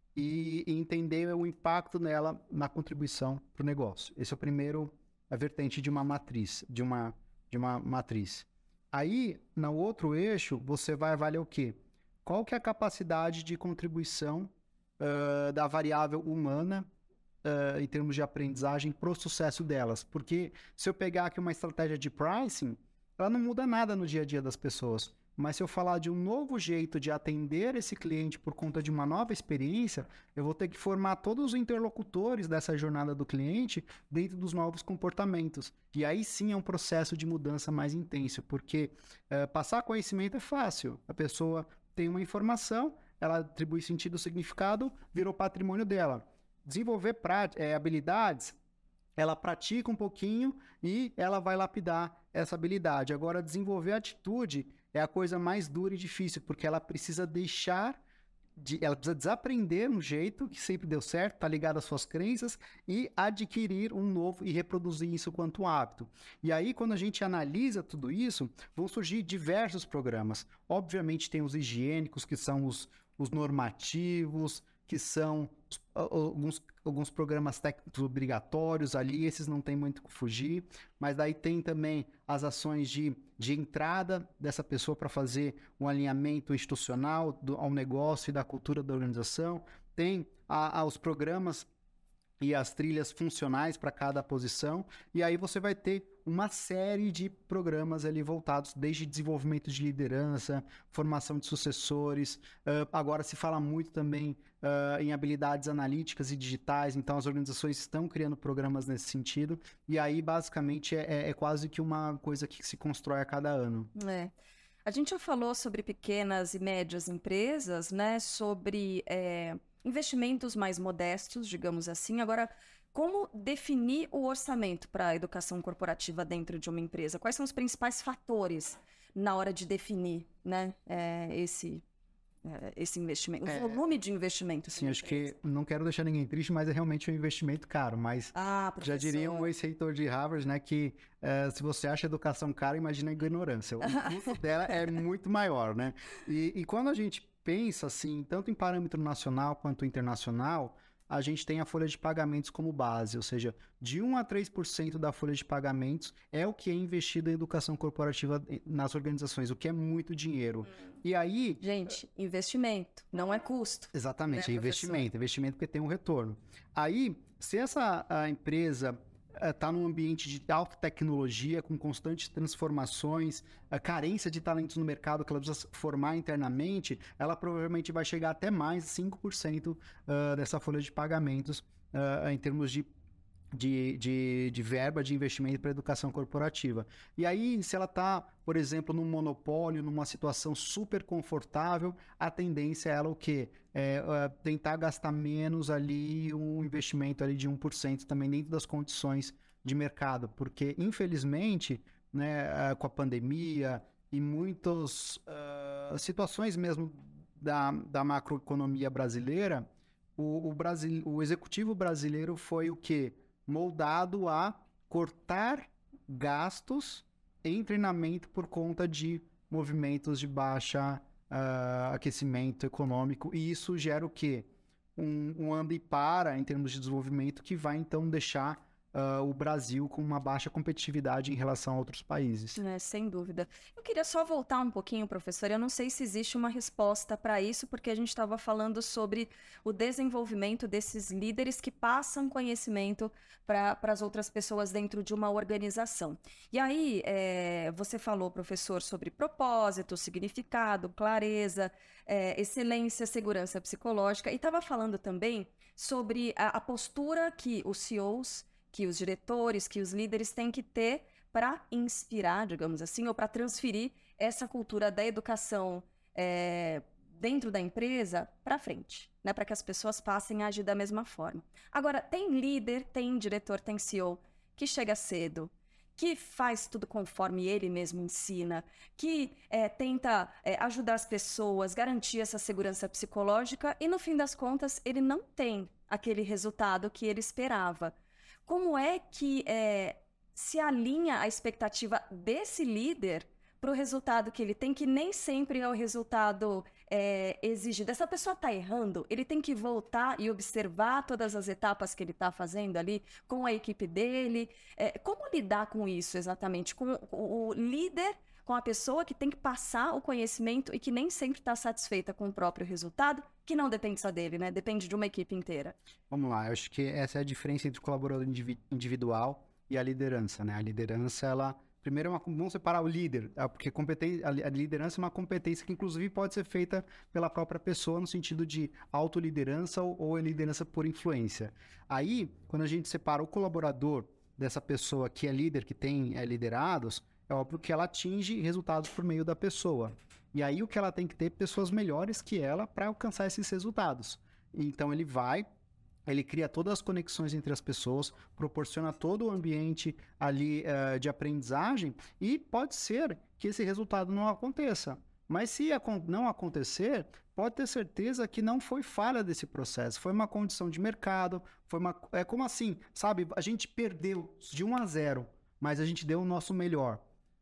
e, e entender o impacto nela na contribuição para o negócio. Esse é o primeiro, a vertente de uma matriz, de uma, de uma matriz. Aí, no outro eixo, você vai avaliar o quê? Qual que é a capacidade de contribuição uh, da variável humana uh, em termos de aprendizagem para o sucesso delas? Porque se eu pegar aqui uma estratégia de pricing, ela não muda nada no dia a dia das pessoas. Mas se eu falar de um novo jeito de atender esse cliente por conta de uma nova experiência, eu vou ter que formar todos os interlocutores dessa jornada do cliente dentro dos novos comportamentos. E aí sim é um processo de mudança mais intenso, porque é, passar conhecimento é fácil. A pessoa tem uma informação, ela atribui sentido, significado, virou patrimônio dela. Desenvolver é, habilidades, ela pratica um pouquinho e ela vai lapidar essa habilidade. Agora, desenvolver atitude é a coisa mais dura e difícil, porque ela precisa deixar, de, ela precisa desaprender um jeito que sempre deu certo, tá ligado às suas crenças, e adquirir um novo e reproduzir isso quanto hábito. E aí, quando a gente analisa tudo isso, vão surgir diversos programas. Obviamente, tem os higiênicos, que são os, os normativos, que são alguns, alguns programas técnicos obrigatórios ali, esses não tem muito o que fugir, mas daí tem também as ações de, de entrada dessa pessoa para fazer um alinhamento institucional do, ao negócio e da cultura da organização, tem a, a, os programas e as trilhas funcionais para cada posição, e aí você vai ter uma série de programas ali voltados desde desenvolvimento de liderança, formação de sucessores, uh, agora se fala muito também uh, em habilidades analíticas e digitais, então as organizações estão criando programas nesse sentido, e aí basicamente é, é quase que uma coisa que se constrói a cada ano. É. A gente já falou sobre pequenas e médias empresas, né, sobre é, investimentos mais modestos, digamos assim. Agora, como definir o orçamento para a educação corporativa dentro de uma empresa? Quais são os principais fatores na hora de definir, né, é, esse, é, esse investimento, é, o volume de investimento? Sim, acho que não quero deixar ninguém triste, mas é realmente um investimento caro. Mas ah, já diria um ex-reitor de Harvard, né, que uh, se você acha a educação cara, imagina a ignorância. O custo dela é muito maior, né? E, e quando a gente pensa assim, tanto em parâmetro nacional quanto internacional, a gente tem a folha de pagamentos como base, ou seja, de um a três por cento da folha de pagamentos é o que é investido em educação corporativa nas organizações, o que é muito dinheiro. Hum. E aí... Gente, investimento, não é custo. Exatamente, né, é investimento, investimento porque tem um retorno. Aí, se essa a empresa está num ambiente de alta tecnologia, com constantes transformações, a carência de talentos no mercado que ela precisa formar internamente, ela provavelmente vai chegar até mais de cinco por cento uh, dessa folha de pagamentos uh, em termos de, de, de, de verba de investimento para a educação corporativa. E aí, se ela está, por exemplo, num monopólio, numa situação super confortável, a tendência é ela o quê? É, uh, tentar gastar menos ali, um investimento ali de um por cento também dentro das condições de mercado, porque infelizmente, né, uh, com a pandemia e muitas uh, situações mesmo da, da macroeconomia brasileira, o, o, Brasil, o executivo brasileiro foi o quê? Moldado a cortar gastos em treinamento por conta de movimentos de baixa Uh, aquecimento econômico, e isso gera o quê? Um, um anda e para em termos de desenvolvimento que vai então deixar uh, o Brasil com uma baixa competitividade em relação a outros países. É, sem dúvida. Eu queria só voltar um pouquinho, professor, eu não sei se existe uma resposta para isso, porque a gente estava falando sobre o desenvolvimento desses líderes que passam conhecimento para as outras pessoas dentro de uma organização. E aí, é, você falou, professor, sobre propósito, significado, clareza, é, excelência, segurança psicológica, e estava falando também sobre a, a postura que os C E Os, que os diretores, que os líderes têm que ter para inspirar, digamos assim, ou para transferir essa cultura da educação é, dentro da empresa para frente, né? Para que as pessoas passem a agir da mesma forma. Agora, tem líder, tem diretor, tem C E O que chega cedo, que faz tudo conforme ele mesmo ensina, que é, tenta é, ajudar as pessoas, garantir essa segurança psicológica e, no fim das contas, ele não tem aquele resultado que ele esperava. Como é que é, se alinha a expectativa desse líder para o resultado que ele tem, que nem sempre é o resultado é, exigido? Essa pessoa está errando, ele tem que voltar e observar todas as etapas que ele está fazendo ali com a equipe dele. É, como lidar com isso exatamente? Com o, o líder, com a pessoa que tem que passar o conhecimento e que nem sempre está satisfeita com o próprio resultado, que não depende só dele, né? Depende de uma equipe inteira. Vamos lá, eu acho que essa é a diferença entre o colaborador indivi- individual e a liderança, né? A liderança, ela... Primeiro, é uma, vamos separar o líder, porque competen- a liderança é uma competência que, inclusive, pode ser feita pela própria pessoa, no sentido de autoliderança ou, ou liderança por influência. Aí, quando a gente separa o colaborador dessa pessoa que é líder, que tem é, liderados, é óbvio que ela atinge resultados por meio da pessoa. E aí, o que ela tem que ter pessoas melhores que ela para alcançar esses resultados. Então, ele vai... Ele cria todas as conexões entre as pessoas, proporciona todo o ambiente ali uh, de aprendizagem e pode ser que esse resultado não aconteça. Mas se não acontecer, pode ter certeza que não foi falha desse processo, foi uma condição de mercado, foi uma... É como assim, sabe? A gente perdeu de um a zero, mas a gente deu o nosso melhor.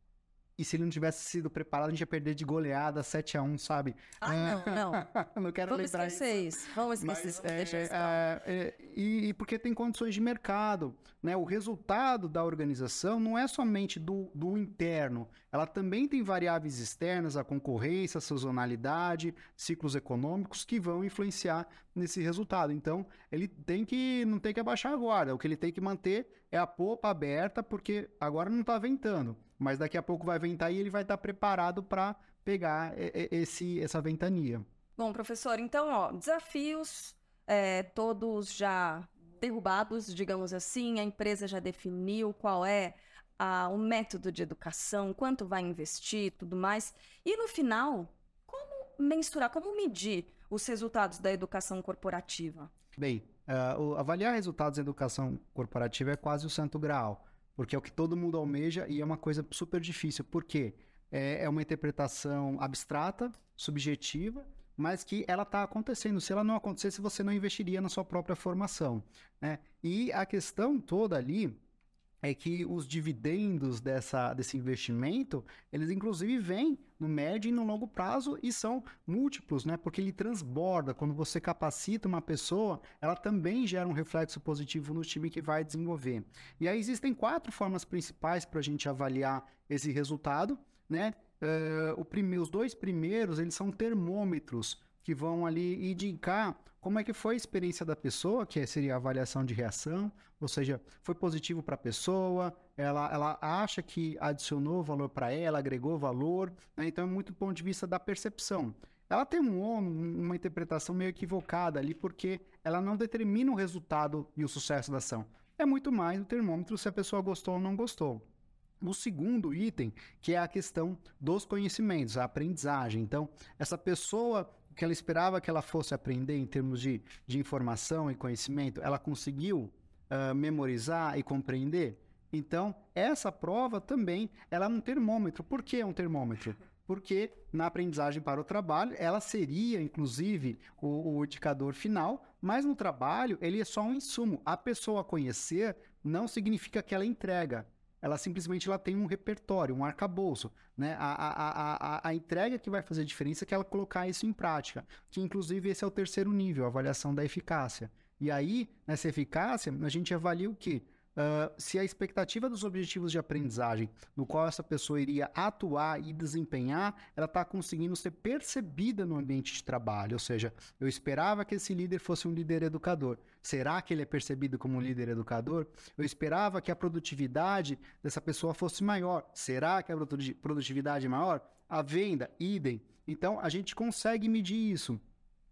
E se ele não tivesse sido preparado, a gente ia perder de goleada sete a um, sabe? Ah, não, não. Não quero Vamos lembrar esquecer isso. isso. Vamos esquecer Mas, isso. é, Deixa isso. é, é, e, e porque tem condições de mercado, né? O resultado da organização não é somente do, do interno, ela também tem variáveis externas, a concorrência, a sazonalidade, ciclos econômicos que vão influenciar nesse resultado. Então, ele tem que, não tem que abaixar a guarda, o que ele tem que manter é a popa aberta, porque agora não está ventando, mas daqui a pouco vai ventar e ele vai estar preparado para pegar esse, essa ventania. Bom, professor, então, ó, desafios é, todos já derrubados, digamos assim, a empresa já definiu qual é a, o método de educação, quanto vai investir, tudo mais. E no final, como mensurar, como medir os resultados da educação corporativa? Bem, uh, o, avaliar resultados em educação corporativa é quase o santo graal, porque é o que todo mundo almeja e é uma coisa super difícil. Por quê? É, é uma interpretação abstrata, subjetiva, mas que ela está acontecendo. Se ela não acontecesse, você não investiria na sua própria formação, né? E a questão toda ali é que os dividendos dessa, desse investimento, eles inclusive vêm no médio e no longo prazo e são múltiplos, né? Porque ele transborda. Quando você capacita uma pessoa, ela também gera um reflexo positivo no time que vai desenvolver. E aí existem quatro formas principais para a gente avaliar esse resultado, né? Uh, o prime- os dois primeiros, eles são termômetros que vão ali indicar como é que foi a experiência da pessoa, que seria a avaliação de reação, ou seja, foi positivo para a pessoa, ela, ela acha que adicionou valor para ela, agregou valor, né? Então é muito do ponto de vista da percepção. Ela tem um, uma interpretação meio equivocada ali, porque ela não determina o resultado e o sucesso da ação. É muito mais o termômetro se a pessoa gostou ou não gostou. O segundo item, que é a questão dos conhecimentos, a aprendizagem. Então, essa pessoa que ela esperava que ela fosse aprender em termos de, de informação e conhecimento, ela conseguiu uh, memorizar e compreender? Então, essa prova também ela é um termômetro. Por que é um termômetro? Porque na aprendizagem para o trabalho, ela seria, inclusive, o, o indicador final, mas no trabalho ele é só um insumo. A pessoa conhecer não significa que ela entrega. Ela simplesmente ela tem um repertório, um arcabouço, né? A, a, a, a entrega que vai fazer diferença é que ela colocar isso em prática, que inclusive esse é o terceiro nível, a avaliação da eficácia. E aí, nessa eficácia, a gente avalia o quê? Uh, se a expectativa dos objetivos de aprendizagem no qual essa pessoa iria atuar e desempenhar, ela está conseguindo ser percebida no ambiente de trabalho. Ou seja, eu esperava que esse líder fosse um líder educador. Será que ele é percebido como um líder educador? Eu esperava que a produtividade dessa pessoa fosse maior. Será que a produtividade é maior? A venda, idem. Então, a gente consegue medir isso.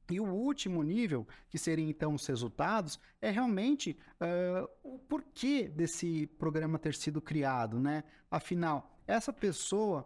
E o último nível, que seriam então os resultados, é realmente uh, o porquê desse programa ter sido criado, né? Afinal, essa pessoa,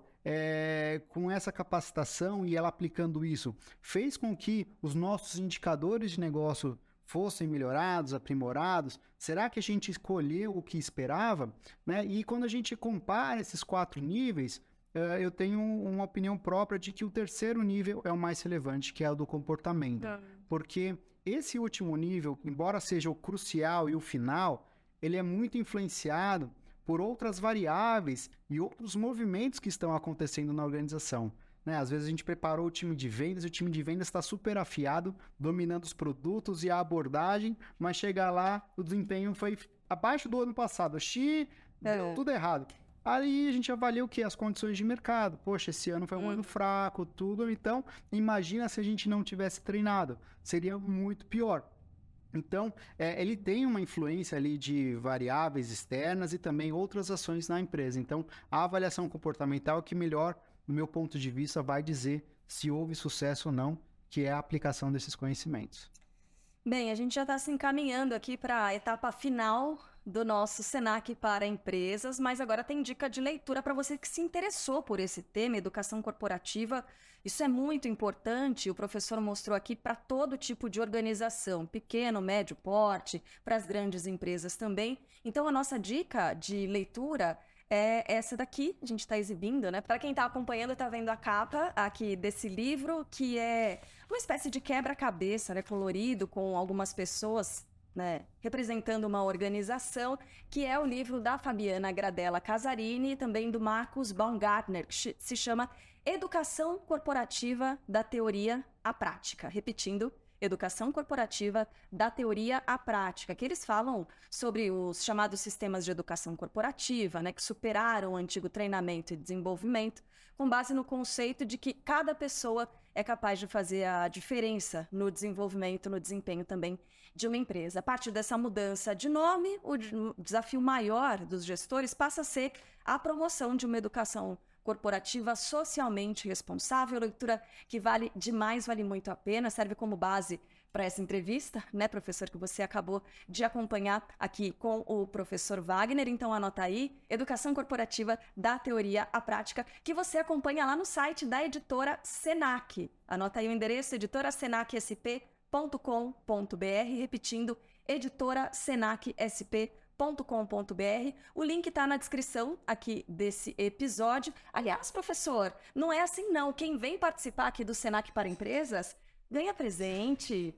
é, com essa capacitação e ela aplicando isso, fez com que os nossos indicadores de negócio fossem melhorados, aprimorados? Será que a gente escolheu o que esperava? Né? E quando a gente compara esses quatro níveis, uh, eu tenho uma opinião própria de que o terceiro nível é o mais relevante, que é o do comportamento. Não. Porque esse último nível, embora seja o crucial e o final, ele é muito influenciado por outras variáveis e outros movimentos que estão acontecendo na organização. Né? Às vezes a gente preparou o time de vendas e o time de vendas está super afiado, dominando os produtos e a abordagem, mas chega lá, o desempenho foi abaixo do ano passado. Xi, deu tudo errado. Aí a gente avalia o quê? As condições de mercado. Poxa, esse ano foi um hum. ano fraco, tudo. Então, imagina se a gente não tivesse treinado. Seria muito pior. Então, é, ele tem uma influência ali de variáveis externas e também outras ações na empresa. Então, a avaliação comportamental é que melhor, no meu ponto de vista, vai dizer se houve sucesso ou não, que é a aplicação desses conhecimentos. Bem, a gente já está se encaminhando aqui para a etapa final do nosso Senac para empresas, mas agora tem dica de leitura para você que se interessou por esse tema, educação corporativa. Isso é muito importante, o professor mostrou aqui para todo tipo de organização, pequeno, médio porte, para as grandes empresas também. Então a nossa dica de leitura é essa daqui, a gente está exibindo, né? Para quem está acompanhando, está vendo a capa aqui desse livro, que é uma espécie de quebra-cabeça, né? Colorido, com algumas pessoas, né, representando uma organização, que é o livro da Fabiana Gradella Casarini e também do Marcus Baumgartner, que se chama Educação Corporativa da Teoria à Prática. Repetindo, Educação Corporativa da Teoria à Prática, que eles falam sobre os chamados sistemas de educação corporativa, né, que superaram o antigo treinamento e desenvolvimento, com base no conceito de que cada pessoa é capaz de fazer a diferença no desenvolvimento, no desempenho também de uma empresa. A partir dessa mudança de nome, o desafio maior dos gestores passa a ser a promoção de uma educação corporativa socialmente responsável, leitura que vale demais, vale muito a pena, serve como base para essa entrevista, né, professor, que você acabou de acompanhar aqui com o professor Wagner. Então anota aí, Educação Corporativa da Teoria à Prática, que você acompanha lá no site da editora Senac. Anota aí o endereço, editora senac s p ponto com ponto b r, repetindo, editora senac s p ponto com ponto b r. O link está na descrição aqui desse episódio. Aliás, professor, não é assim não. Quem vem participar aqui do Senac para Empresas ganha presente.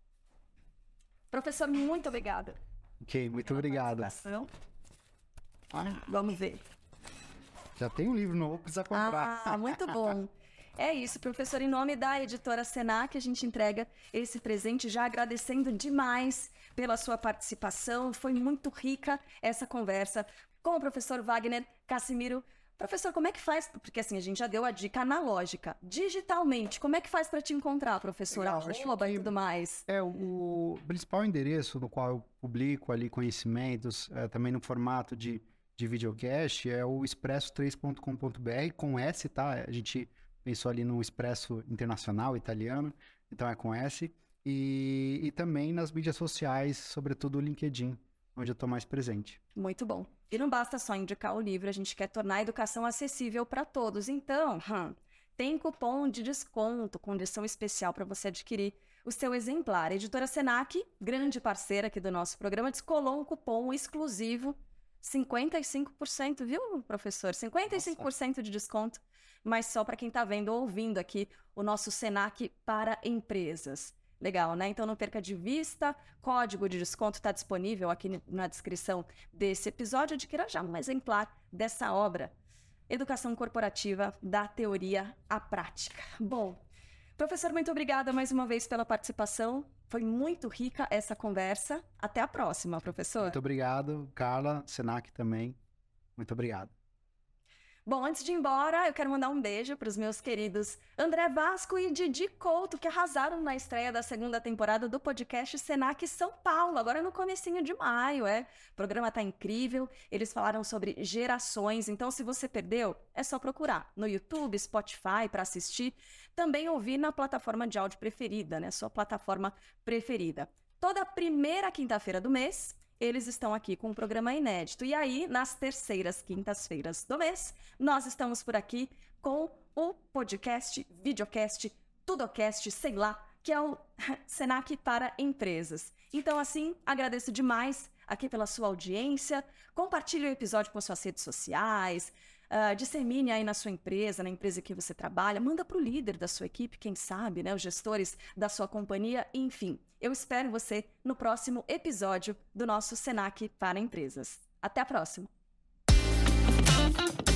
Professor, muito obrigada. Ok, muito obrigado. Ah, vamos ver. Já tem um livro novo, precisa comprar. Ah, muito bom. É isso, professor. Em nome da editora Senac, a gente entrega esse presente, já agradecendo demais pela sua participação. Foi muito rica essa conversa com o professor Wagner Cassimiro. Professor, como é que faz? Porque assim, a gente já deu a dica analógica. Digitalmente, como é que faz para te encontrar, professor? Arroba e tudo mais. É, o principal endereço no qual eu publico ali conhecimentos, é, também no formato de, de videocast, é o expresso três ponto com ponto b r, com S, tá? A gente pensou ali no Expresso Internacional italiano, então é com S. E, e também nas mídias sociais, sobretudo o LinkedIn, onde eu estou mais presente. Muito bom. E não basta só indicar o livro, a gente quer tornar a educação acessível para todos. Então, hum, tem cupom de desconto, condição especial para você adquirir o seu exemplar. A editora Senac, grande parceira aqui do nosso programa, descolou um cupom exclusivo, cinquenta e cinco por cento, viu, professor? cinquenta e cinco por cento Nossa. De desconto, mas só para quem está vendo ou ouvindo aqui o nosso Senac para empresas. Legal, né? Então não perca de vista, código de desconto está disponível aqui na descrição desse episódio. Adquira já um exemplar dessa obra, Educação Corporativa da Teoria à Prática. Bom, professor, muito obrigada mais uma vez pela participação. Foi muito rica essa conversa. Até a próxima, professor. Muito obrigado, Carla, Senac também. Muito obrigado. Bom, antes de ir embora, eu quero mandar um beijo para os meus queridos André Vasco e Didi Couto, que arrasaram na estreia da segunda temporada do podcast Senac São Paulo, agora no comecinho de maio, é. O programa tá incrível, eles falaram sobre gerações, então se você perdeu, é só procurar no YouTube, Spotify para assistir, também ouvir na plataforma de áudio preferida, né, sua plataforma preferida. Toda primeira quinta-feira do mês, eles estão aqui com um programa inédito. E aí, nas terceiras quintas-feiras do mês, nós estamos por aqui com o podcast, videocast, tudocast, sei lá, que é o Senac para Empresas. Então, assim, agradeço demais aqui pela sua audiência. Compartilhe o episódio com suas redes sociais, uh, dissemine aí na sua empresa, na empresa que você trabalha, manda para o líder da sua equipe, quem sabe, né, os gestores da sua companhia, enfim. Eu espero você no próximo episódio do nosso Senac para Empresas. Até a próxima!